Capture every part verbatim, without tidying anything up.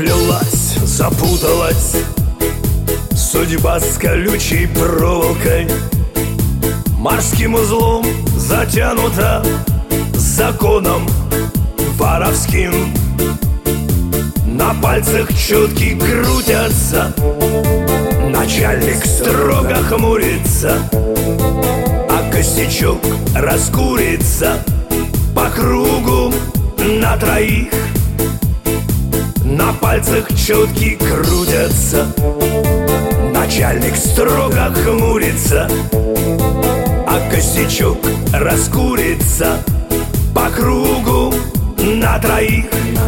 переплелась, запуталась судьба с колючей проволокой, морским узлом затянута законом воровским. На пальцах четки крутятся, начальник строго хмурится, а косячок раскурится по кругу на троих. На пальцах четки крутятся, начальник строго хмурится, а косячок раскурится по кругу на троих.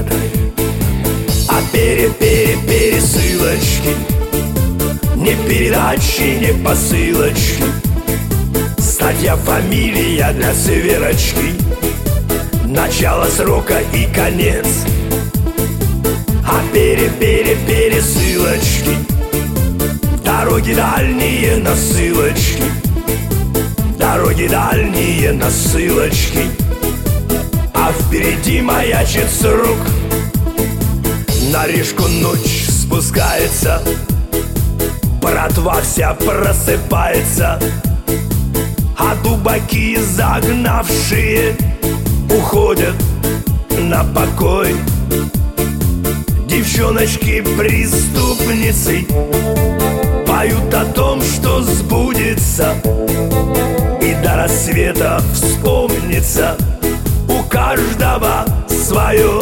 А пере-пере-пересылочки, не передачи, не посылочки, статья, фамилия для сверочки, начало срока и конец. А пере-пере-пересылочки, дороги дальние насылочки, дороги дальние насылочки, а впереди маячит срок. На Рижку ночь спускается, братва вся просыпается, а дубаки загнавшие уходят на покой. Девчоночки-преступницы поют о том, что сбудется, и до рассвета вспомнится у каждого свое.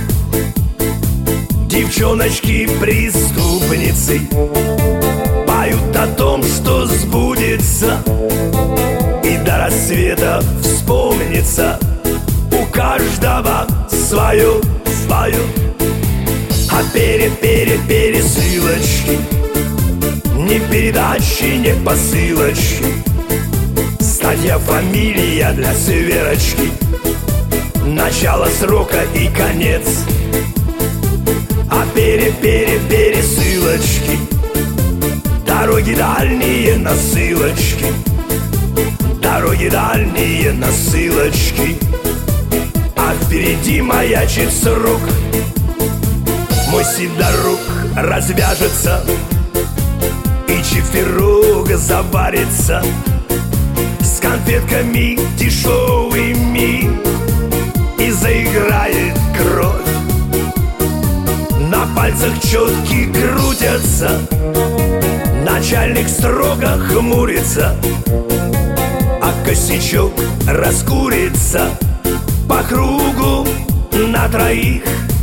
Девчоночки-преступницы поют о том, что сбудется, и до рассвета вспомнится у каждого свое, свое. А пере-пере-пересылочки, не передачи, не посылочки, статья, фамилия для сверочки, начало срока и конец. А пере-пере-пересылочки, дороги дальние насылочки, дороги дальние насылочки, а впереди маячит срок. Мой сидорук развяжется, и чиферок заварится с конфетками дешевыми, и заиграет кровь. На пальцах четки крутятся, начальник строго хмурится, а косячок раскурится по кругу на троих.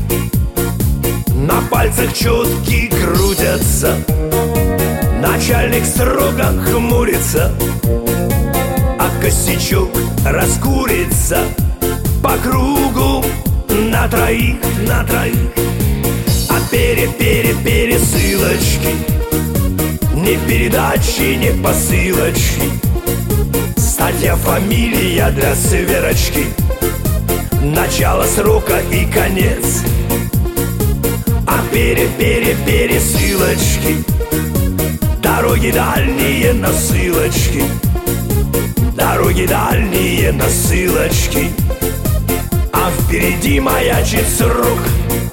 На пальцах четки крутятся, начальник строго хмурится, а косячок раскурится по кругу на троих, на троих. А пере-пере-пересылочки, не передачи, не посылочки, статья, фамилия для сверочки, начало срока и конец. А пере-пере-пересылочки, дороги дальние насылочки, дороги дальние насылочки, а впереди маячит срок.